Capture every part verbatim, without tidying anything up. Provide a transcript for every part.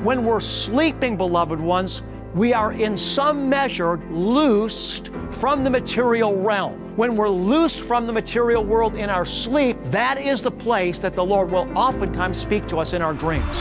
When we're sleeping, beloved ones, we are in some measure loosed from the material realm. When we're loosed from the material world in our sleep, that is the place that the Lord will oftentimes speak to us in our dreams.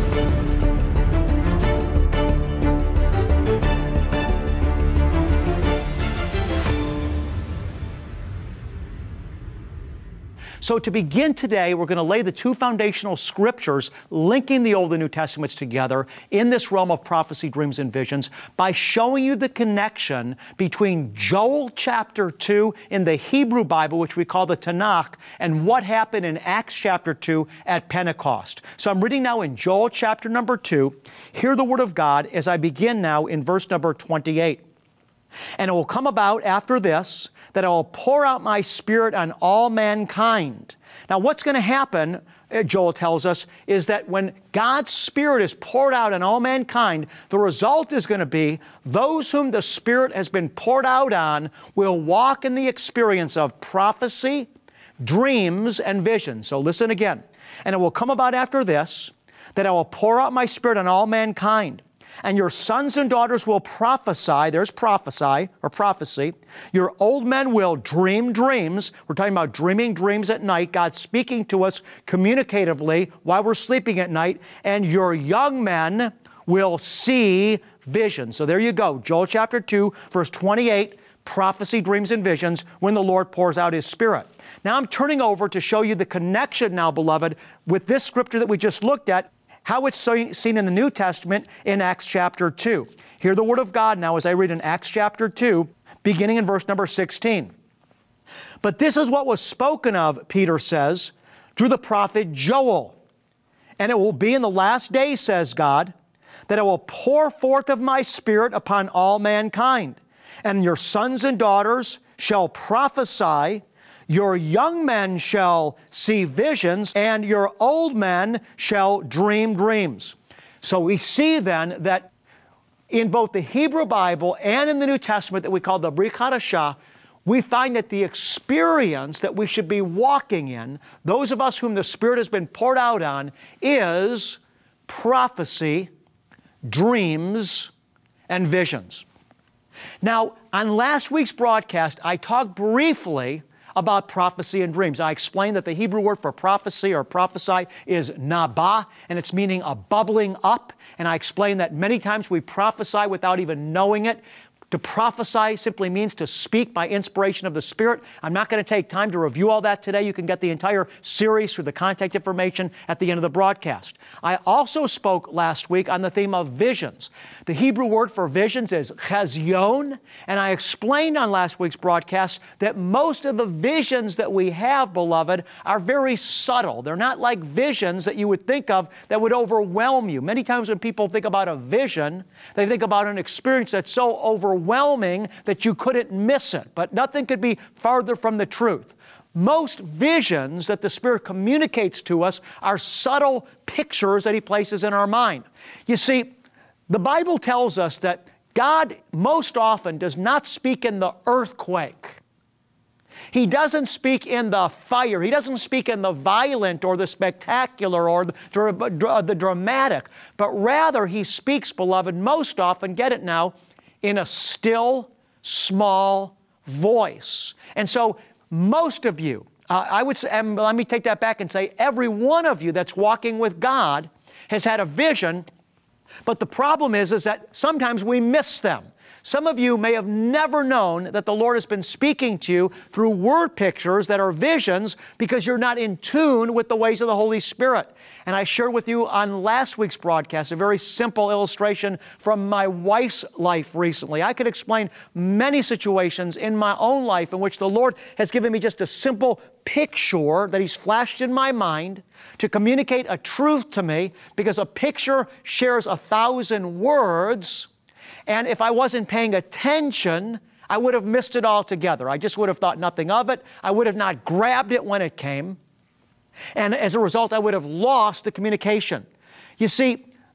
So to begin today, we're going to lay the two foundational scriptures linking the Old and New Testaments together in this realm of prophecy, dreams, and visions by showing you the connection between Joel chapter two in the Hebrew Bible, which we call the Tanakh, and what happened in Acts chapter two at Pentecost. So I'm reading now in Joel chapter number two. Hear the word of God as I begin now in verse number twenty-eight. And it will come about after this, that I will pour out my Spirit on all mankind. Now, what's going to happen, Joel tells us, is that when God's Spirit is poured out on all mankind, the result is going to be those whom the Spirit has been poured out on will walk in the experience of prophecy, dreams, and visions. So listen again. And it will come about after this, that I will pour out my Spirit on all mankind. And your sons and daughters will prophesy. There's prophesy or prophecy. Your old men will dream dreams. We're talking about dreaming dreams at night. God speaking to us communicatively while we're sleeping at night. And your young men will see visions. So there you go. Joel chapter two, verse twenty-eight, prophecy, dreams, and visions when the Lord pours out His Spirit. Now I'm turning over to show you the connection now, beloved, with this scripture that we just looked at, how it's seen in the New Testament in Acts chapter two. Hear the word of God now as I read in Acts chapter two, beginning in verse number sixteen. But this is what was spoken of, Peter says, through the prophet Joel. And it will be in the last days, says God, that I will pour forth of my Spirit upon all mankind. And your sons and daughters shall prophesy. Your young men shall see visions, and your old men shall dream dreams. So we see then that in both the Hebrew Bible and in the New Testament that we call the Brit Hadashah, we find that the experience that we should be walking in, those of us whom the Spirit has been poured out on, is prophecy, dreams, and visions. Now, on last week's broadcast, I talked briefly about prophecy and dreams. I explained that the Hebrew word for prophecy or prophesy is nabah, and it's meaning a bubbling up. And I explained that many times we prophesy without even knowing it. To prophesy simply means to speak by inspiration of the Spirit. I'm not going to take time to review all that today. You can get the entire series through the contact information at the end of the broadcast. I also spoke last week on the theme of visions. The Hebrew word for visions is chazion, and I explained on last week's broadcast that most of the visions that we have, beloved, are very subtle. They're not like visions that you would think of that would overwhelm you. Many times when people think about a vision, they think about an experience that's so overwhelming overwhelming that you couldn't miss it. But nothing could be farther from the truth. Most visions that the Spirit communicates to us are subtle pictures that He places in our mind. You see, the Bible tells us that God most often does not speak in the earthquake. He doesn't speak in the fire. He doesn't speak in the violent or the spectacular or the, the dramatic. But rather, He speaks, beloved, most often, get it now, in a still, small voice. And so most of you, uh, I would say, and let me take that back and say every one of you that's walking with God has had a vision, but the problem is, is that sometimes we miss them. Some of you may have never known that the Lord has been speaking to you through word pictures that are visions because you're not in tune with the ways of the Holy Spirit. And I shared with you on last week's broadcast a very simple illustration from my wife's life recently. I could explain many situations in my own life in which the Lord has given me just a simple picture that He's flashed in my mind to communicate a truth to me, because a picture shares a thousand words. And if I wasn't paying attention, I would have missed it altogether. I just would have thought nothing of it. I would have not grabbed it when it came. And as a result, I would have lost the communication. You see,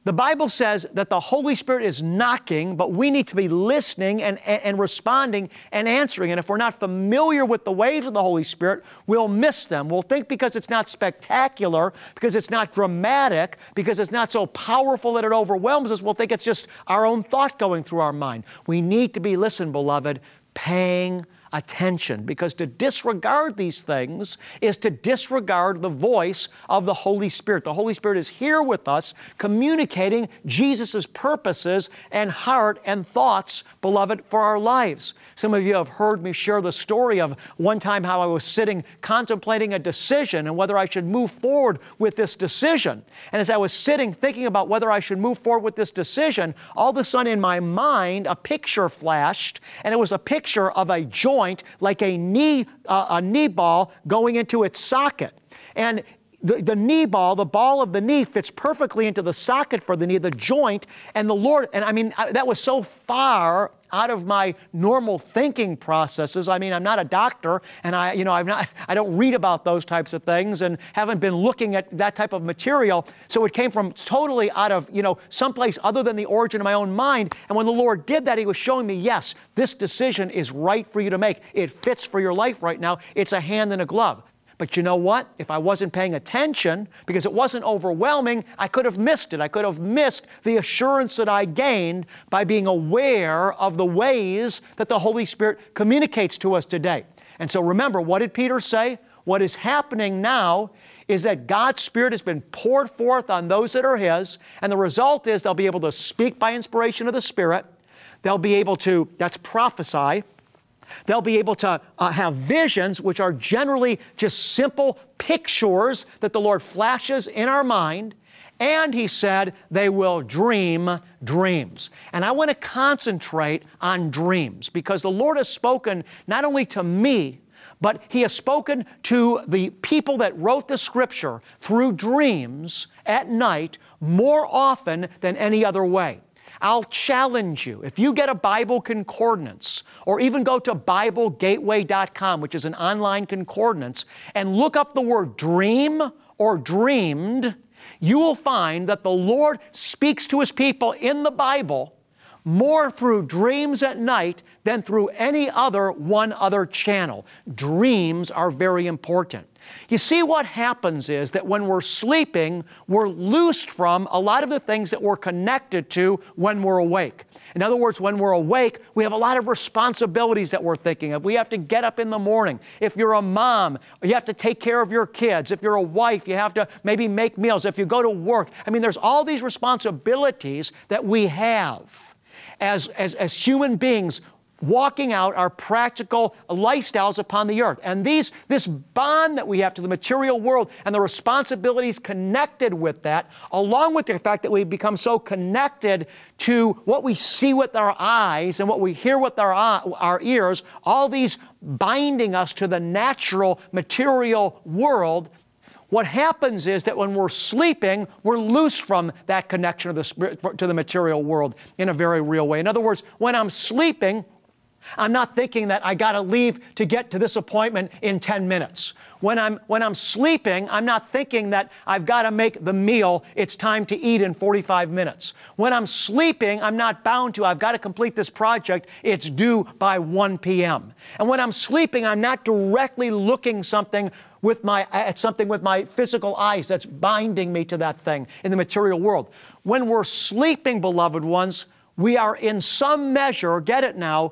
The Bible says that the Holy Spirit is knocking, but we need to be listening and, and, and responding and answering. And if we're not familiar with the ways of the Holy Spirit, we'll miss them. We'll think because it's not spectacular, because it's not dramatic, because it's not so powerful that it overwhelms us, we'll think it's just our own thought going through our mind. We need to be, listen, beloved, paying attention, because to disregard these things is to disregard the voice of the Holy Spirit. The Holy Spirit is here with us, communicating Jesus' purposes and heart and thoughts, beloved, for our lives. Some of you have heard me share the story of one time how I was sitting contemplating a decision and whether I should move forward with this decision. And as I was sitting thinking about whether I should move forward with this decision, all of a sudden in my mind a picture flashed, and it was a picture of a joint like a knee, uh, a knee ball going into its socket. And the, the knee ball, the ball of the knee fits perfectly into the socket for the knee, the joint, and the Lord, and I mean, I, that was so far out of my normal thinking processes. I mean, I'm not a doctor, and I, you know, I'm not, I don't read about those types of things and haven't been looking at that type of material. So it came from totally out of, you know, someplace other than the origin of my own mind. And when the Lord did that, He was showing me, yes, this decision is right for you to make. It fits for your life right now. It's a hand in a glove. But you know what? If I wasn't paying attention, because it wasn't overwhelming, I could have missed it. I could have missed the assurance that I gained by being aware of the ways that the Holy Spirit communicates to us today. And so remember, what did Peter say? What is happening now is that God's Spirit has been poured forth on those that are His, and the result is they'll be able to speak by inspiration of the Spirit. They'll be able to, that's prophesy. They'll be able to uh, have visions, which are generally just simple pictures that the Lord flashes in our mind. And He said they will dream dreams. And I want to concentrate on dreams, because the Lord has spoken not only to me, but He has spoken to the people that wrote the Scripture through dreams at night more often than any other way. I'll challenge you, if you get a Bible concordance, or even go to Bible Gateway dot com, which is an online concordance, and look up the word dream or dreamed, you will find that the Lord speaks to His people in the Bible more through dreams at night than through any other one other channel. Dreams are very important. You see, what happens is that when we're sleeping, we're loosed from a lot of the things that we're connected to when we're awake. In other words, when we're awake, we have a lot of responsibilities that we're thinking of. We have to get up in the morning. If you're a mom, you have to take care of your kids. If you're a wife, you have to maybe make meals. If you go to work, I mean, there's all these responsibilities that we have as, as, as human beings walking out our practical lifestyles upon the earth. And these, this bond that we have to the material world and the responsibilities connected with that, along with the fact that we become so connected to what we see with our eyes and what we hear with our, our ears, all these binding us to the natural material world. What happens is that when we're sleeping, we're loose from that connection of the spirit to the material world in a very real way. In other words, when I'm sleeping, I'm not thinking that I got to leave to get to this appointment in ten minutes. When I'm, when I'm sleeping, I'm not thinking that I've got to make the meal, it's time to eat in forty-five minutes. When I'm sleeping, I'm not bound to, I've got to complete this project, it's due by one p m And when I'm sleeping, I'm not directly looking something with my, at something with my physical eyes that's binding me to that thing in the material world. When we're sleeping, beloved ones, we are in some measure, get it now,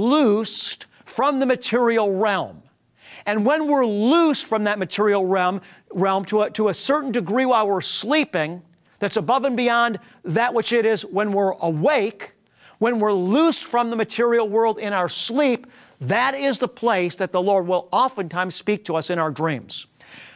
loosed from the material realm. And when we're loose from that material realm, realm to a, to a certain degree while we're sleeping, that's above and beyond that which it is when we're awake, when we're loosed from the material world in our sleep, that is the place that the Lord will oftentimes speak to us in our dreams.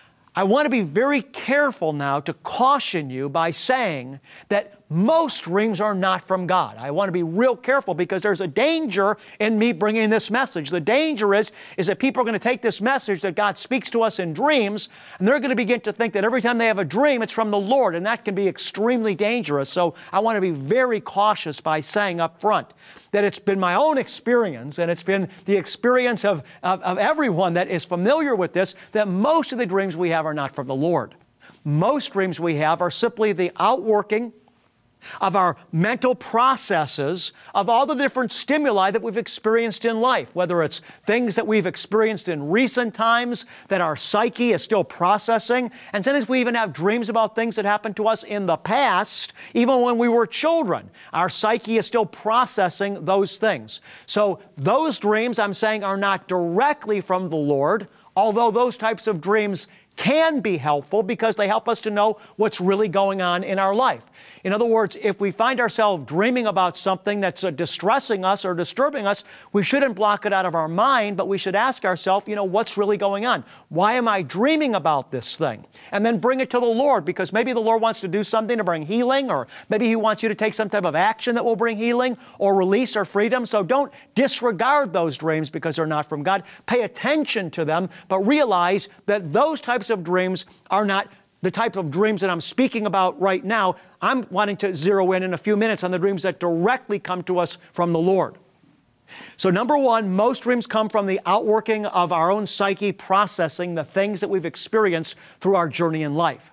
I want to be very careful now to caution you by saying that most dreams are not from God. I want to be real careful because there's a danger in me bringing this message. The danger is, is that people are going to take this message that God speaks to us in dreams, and they're going to begin to think that every time they have a dream, it's from the Lord, and that can be extremely dangerous. So I want to be very cautious by saying up front that it's been my own experience, and it's been the experience of, of, of everyone that is familiar with this, that most of the dreams we have are not from the Lord. Most dreams we have are simply the outworking of our mental processes, of all the different stimuli that we've experienced in life, whether it's things that we've experienced in recent times that our psyche is still processing, and sometimes we even have dreams about things that happened to us in the past, even when we were children. Our psyche is still processing those things. So those dreams, I'm saying, are not directly from the Lord, although those types of dreams can be helpful because they help us to know what's really going on in our life. In other words, if we find ourselves dreaming about something that's uh, distressing us or disturbing us, we shouldn't block it out of our mind, but we should ask ourselves, you know, what's really going on? Why am I dreaming about this thing? And then bring it to the Lord, because maybe the Lord wants to do something to bring healing, or maybe He wants you to take some type of action that will bring healing or release or freedom. So don't disregard those dreams because they're not from God. Pay attention to them, but realize that those types of dreams are not the type of dreams that I'm speaking about right now. I'm wanting to zero in in a few minutes on the dreams that directly come to us from the Lord. So number one, most dreams come from the outworking of our own psyche processing the things that we've experienced through our journey in life.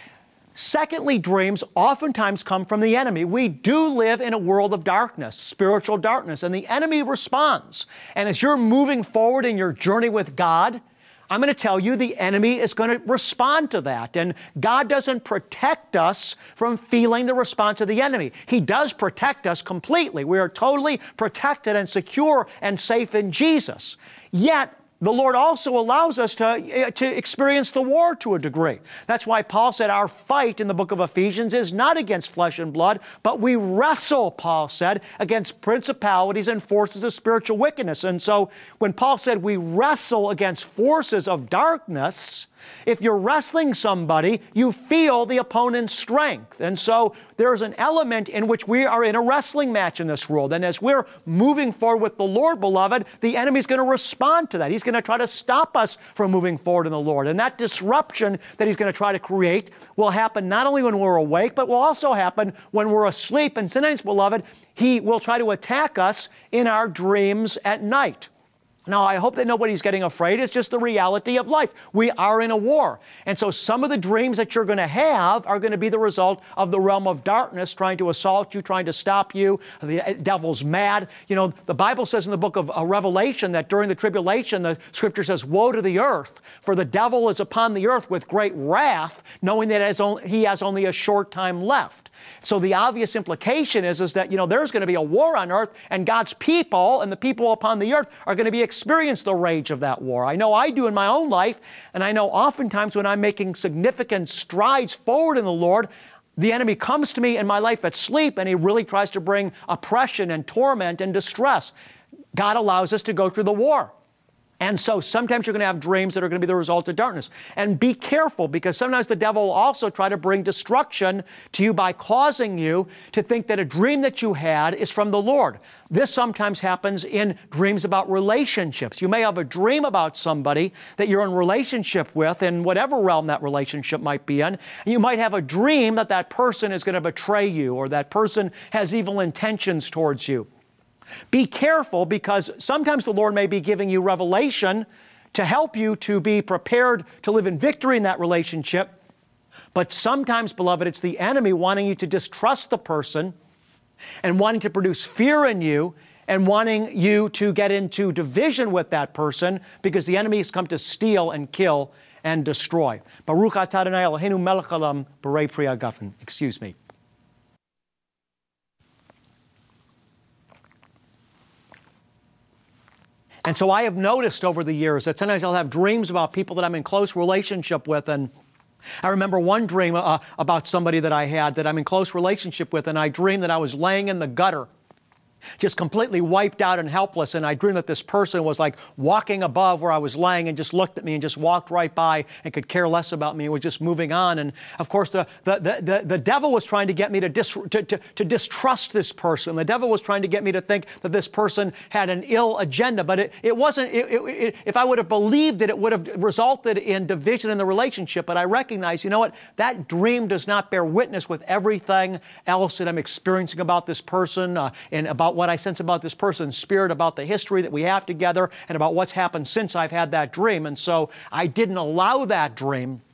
Secondly, dreams oftentimes come from the enemy. We do live in a world of darkness, spiritual darkness, and the enemy responds. And as you're moving forward in your journey with God, I'm going to tell you the enemy is going to respond to that. And God doesn't protect us from feeling the response of the enemy. He does protect us completely. We are totally protected and secure and safe in Jesus. Yet, the Lord also allows us to, to experience the war to a degree. That's why Paul said our fight in the book of Ephesians is not against flesh and blood, but we wrestle, Paul said, against principalities and forces of spiritual wickedness. And so when Paul said we wrestle against forces of darkness, if you're wrestling somebody, you feel the opponent's strength. And so there's an element in which we are in a wrestling match in this world. And as we're moving forward with the Lord, beloved, the enemy's going to respond to that. He's going to try to stop us from moving forward in the Lord. And that disruption that he's going to try to create will happen not only when we're awake, but will also happen when we're asleep. And sometimes, beloved, he will try to attack us in our dreams at night. Now, I hope that nobody's getting afraid. It's just the reality of life. We are in a war. And so some of the dreams that you're going to have are going to be the result of the realm of darkness trying to assault you, trying to stop you. The devil's mad. You know, the Bible says in the book of uh, Revelation that during the tribulation, the Scripture says, woe to the earth, for the devil is upon the earth with great wrath, knowing that has only, he has only a short time left. So the obvious implication is, is that, you know, there's going to be a war on earth, and God's people and the people upon the earth are going to be experience the rage of that war. I know I do in my own life, and I know oftentimes when I'm making significant strides forward in the Lord, the enemy comes to me in my life at sleep, and he really tries to bring oppression and torment and distress. God allows us to go through the war. And so sometimes you're going to have dreams that are going to be the result of darkness. And be careful, because sometimes the devil will also try to bring destruction to you by causing you to think that a dream that you had is from the Lord. This sometimes happens in dreams about relationships. You may have a dream about somebody that you're in relationship with, in whatever realm that relationship might be in. And you might have a dream that that person is going to betray you, or that person has evil intentions towards you. Be careful, because sometimes the Lord may be giving you revelation to help you to be prepared to live in victory in that relationship. But sometimes, beloved, it's the enemy wanting you to distrust the person and wanting to produce fear in you and wanting you to get into division with that person, because the enemy has come to steal and kill and destroy. Baruch atah Adonai Eloheinu melech haolam borei pri hagafen. Excuse me. And so I have noticed over the years that sometimes I'll have dreams about people that I'm in close relationship with. And I remember one dream uh, about somebody that I had that I'm in close relationship with, and I dreamed that I was laying in the gutter, just completely wiped out and helpless. And I dreamed that this person was like walking above where I was laying and just looked at me and just walked right by and could care less about me and was just moving on. And of course, the, the, the, the, the devil was trying to get me to, dis, to, to, to distrust this person. The devil was trying to get me to think that this person had an ill agenda. But it, it wasn't, it, it, it, if I would have believed it, it would have resulted in division in the relationship. But I recognize, you know what, that dream does not bear witness with everything else that I'm experiencing about this person uh, and about what I sense about this person's spirit, about the history that we have together, and about what's happened since I've had that dream. And so I didn't allow that dream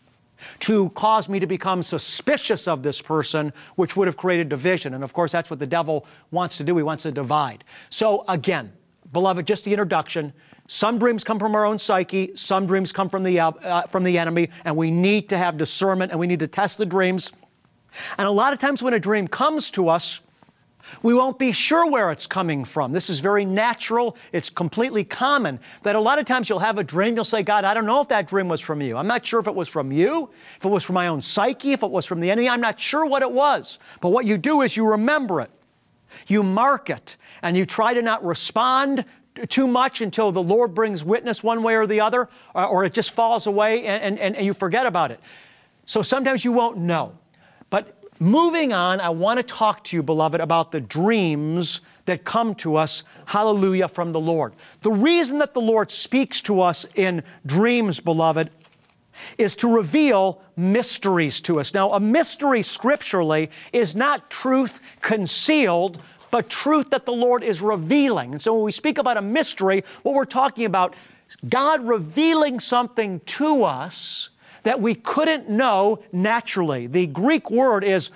to cause me to become suspicious of this person, which would have created division. And of course, that's what the devil wants to do. He wants to divide. So again, beloved, just the introduction. Some dreams come from our own psyche. Some dreams come from the, uh, from the enemy. And we need to have discernment, and we need to test the dreams. And a lot of times when a dream comes to us, we won't be sure where it's coming from. This is very natural. It's completely common that a lot of times you'll have a dream, you'll say, God, I don't know if that dream was from you. I'm not sure if it was from you, if it was from my own psyche, if it was from the enemy. I'm not sure what it was. But what you do is you remember it. You mark it, and you try to not respond too much until the Lord brings witness one way or the other, or, or it just falls away and, and, and you forget about it. So sometimes you won't know. But moving on, I want to talk to you, beloved, about the dreams that come to us, hallelujah, from the Lord. The reason that the Lord speaks to us in dreams, beloved, is to reveal mysteries to us. Now, a mystery scripturally is not truth concealed, but truth that the Lord is revealing. And so when we speak about a mystery, what we're talking about, God revealing something to us that we couldn't know naturally. The Greek word is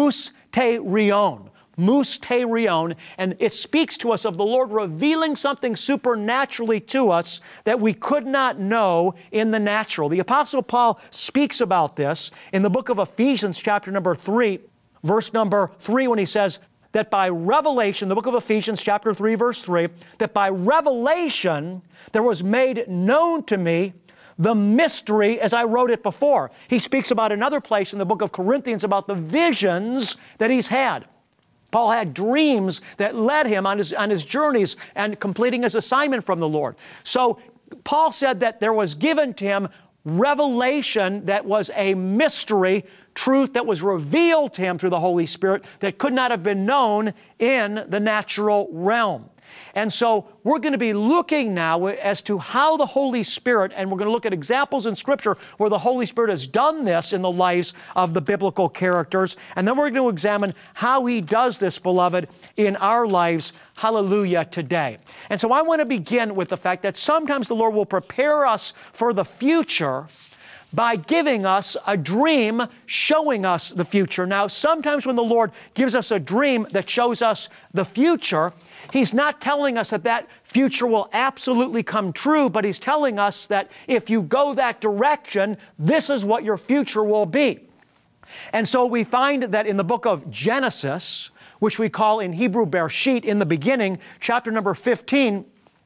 mysterion. Mysterion, and it speaks to us of the Lord revealing something supernaturally to us that we could not know in the natural. The Apostle Paul speaks about this in the book of Ephesians, chapter number three, verse number three, when he says that by revelation, the book of Ephesians, chapter three, verse three, that by revelation there was made known to me the mystery as I wrote it before. He speaks about another place in the book of Corinthians about the visions that he's had. Paul had dreams that led him on his, on his journeys and completing his assignment from the Lord. So Paul said that there was given to him revelation that was a mystery, truth that was revealed to him through the Holy Spirit that could not have been known in the natural realm. And so we're going to be looking now as to how the Holy Spirit, and we're going to look at examples in Scripture where the Holy Spirit has done this in the lives of the biblical characters. And then we're going to examine how He does this, beloved, in our lives, hallelujah, today. And so I want to begin with the fact that sometimes the Lord will prepare us for the future by giving us a dream showing us the future. Now, sometimes when the Lord gives us a dream that shows us the future, He's not telling us that that future will absolutely come true, but He's telling us that if you go that direction, this is what your future will be. And so we find that in the book of Genesis, which we call in Hebrew Bereshit, in the beginning, chapter number fifteen,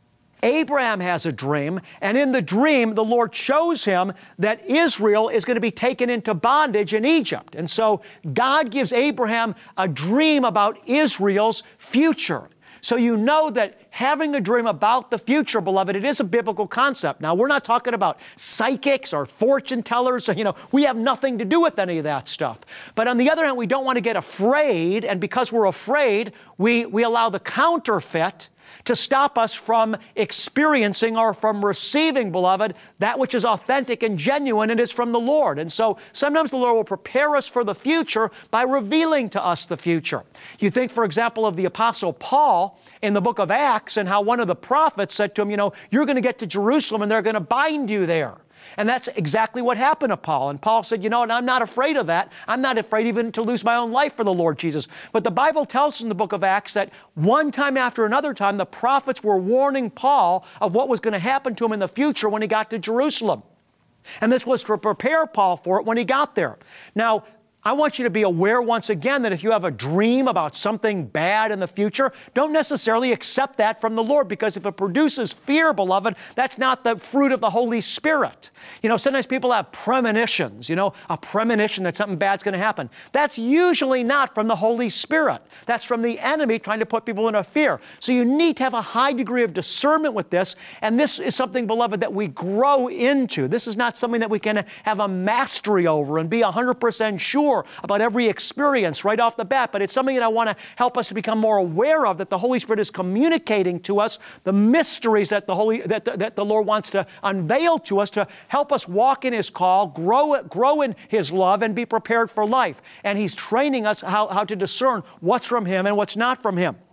Abraham has a dream, and in the dream, the Lord shows him that Israel is going to be taken into bondage in Egypt. And so God gives Abraham a dream about Israel's future. So you know that having a dream about the future, beloved, it is a biblical concept. Now, we're not talking about psychics or fortune tellers. You know, we have nothing to do with any of that stuff. But on the other hand, we don't want to get afraid, and because we're afraid, we, we allow the counterfeit to stop us from experiencing or from receiving, beloved, that which is authentic and genuine and is from the Lord. And so sometimes the Lord will prepare us for the future by revealing to us the future. You think, for example, of the Apostle Paul in the book of Acts and how one of the prophets said to him, you know, you're going to get to Jerusalem and they're going to bind you there. And that's exactly what happened to Paul. And Paul said, you know, and I'm not afraid of that. I'm not afraid even to lose my own life for the Lord Jesus. But the Bible tells us in the book of Acts that one time after another time, the prophets were warning Paul of what was going to happen to him in the future when he got to Jerusalem. And this was to prepare Paul for it when he got there. Now, I want you to be aware once again that if you have a dream about something bad in the future, don't necessarily accept that from the Lord, because if it produces fear, beloved, that's not the fruit of the Holy Spirit. You know, sometimes people have premonitions, you know, a premonition that something bad's going to happen. That's usually not from the Holy Spirit. That's from the enemy trying to put people in a fear. So you need to have a high degree of discernment with this, and this is something, beloved, that we grow into. This is not something that we can have a mastery over and be one hundred percent sure about every experience right off the bat, but it's something that I want to help us to become more aware of, that the Holy Spirit is communicating to us the mysteries that the Holy that the, that the Lord wants to unveil to us to help us walk in His call, grow grow in His love, and be prepared for life. And He's training us how, how to discern what's from Him and what's not from Him.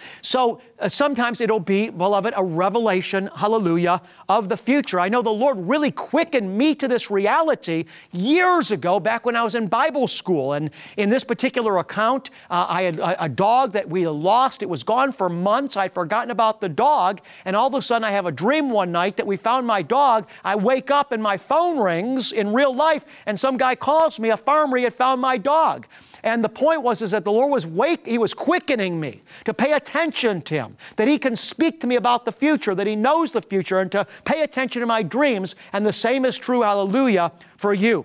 So uh, sometimes it'll be, beloved, a revelation, hallelujah, of the future. I know the Lord really quickened me to this reality years ago, back when I was in Bible school. And in this particular account, uh, I had a, a dog that we lost. It was gone for months. I'd forgotten about the dog. And all of a sudden I have a dream one night that we found my dog. I wake up and my phone rings in real life, and some guy calls me, a farmer, he had found my dog. And the point was is that the Lord was wake, He was quickening me to pay attention to Him, that He can speak to me about the future, that He knows the future, and to pay attention to my dreams. And the same is true, hallelujah, for you.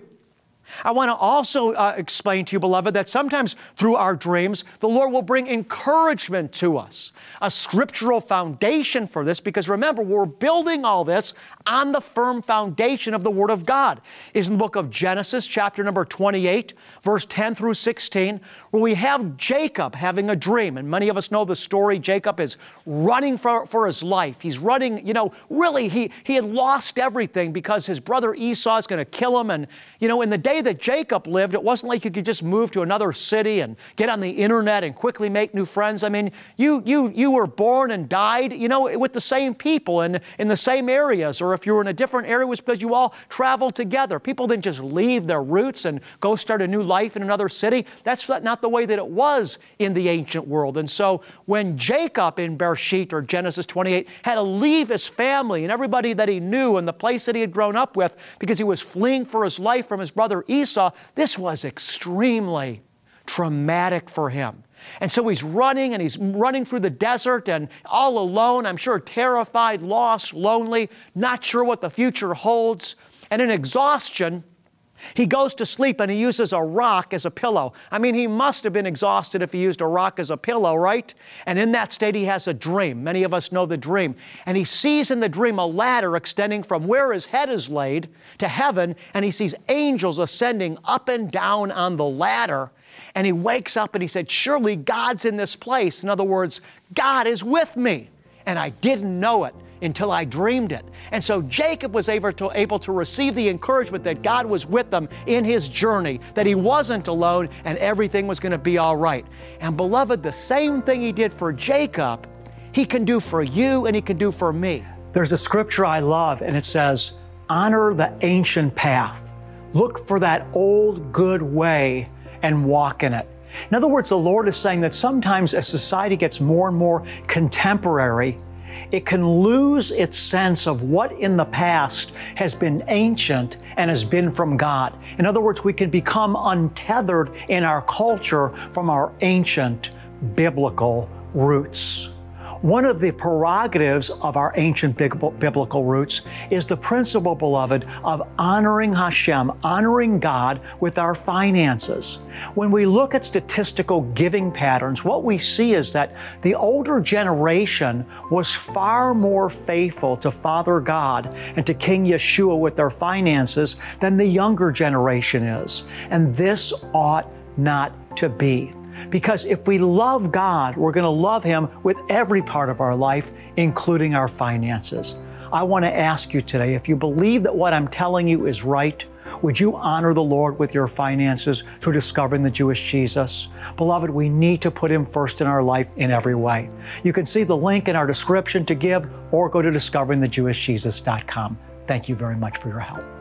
I want to also uh, explain to you, beloved, that sometimes through our dreams, the Lord will bring encouragement to us, a scriptural foundation for this, because remember, we're building all this on the firm foundation of the Word of God. Is in the book of Genesis, chapter number twenty-eight, verse ten through sixteen, where we have Jacob having a dream. And many of us know the story. Jacob is running for, for his life. He's running, you know, really, he, he had lost everything because his brother Esau is going to kill him. And, you know, in the day that Jacob lived, it wasn't like you could just move to another city and get on the internet and quickly make new friends. I mean, you you you were born and died, you know, with the same people and in the same areas. Or if you were in a different area, it was because you all traveled together. People didn't just leave their roots and go start a new life in another city. That's not the way that it was in the ancient world. And so when Jacob in Bereshit, or Genesis twenty-eight, had to leave his family and everybody that he knew and the place that he had grown up with because he was fleeing for his life from his brother Esau, this was extremely traumatic for him. And so he's running, and he's running through the desert and all alone, I'm sure terrified, lost, lonely, not sure what the future holds. And in exhaustion, he goes to sleep and he uses a rock as a pillow. I mean, he must have been exhausted if he used a rock as a pillow, right? And in that state, he has a dream. Many of us know the dream. And he sees in the dream a ladder extending from where his head is laid to heaven, and he sees angels ascending up and down on the ladder. And he wakes up and he said, surely God's in this place. In other words, God is with me. And I didn't know it until I dreamed it. And so Jacob was able to, able to receive the encouragement that God was with them in his journey, that he wasn't alone and everything was going to be all right. And beloved, the same thing he did for Jacob, he can do for you and he can do for me. There's a scripture I love, and it says, honor the ancient path. Look for that old good way and walk in it. In other words, the Lord is saying that sometimes as society gets more and more contemporary, it can lose its sense of what in the past has been ancient and has been from God. In other words, we can become untethered in our culture from our ancient biblical roots. One of the prerogatives of our ancient biblical roots is the principle, beloved, of honoring Hashem, honoring God with our finances. When we look at statistical giving patterns, what we see is that the older generation was far more faithful to Father God and to King Yeshua with their finances than the younger generation is. And this ought not to be. Because if we love God, we're going to love Him with every part of our life, including our finances. I want to ask you today, if you believe that what I'm telling you is right, would you honor the Lord with your finances through discovering the Jewish Jesus? Beloved, we need to put Him first in our life in every way. You can see the link in our description to give, or go to discovering the jewish jesus dot com. Thank you very much for your help.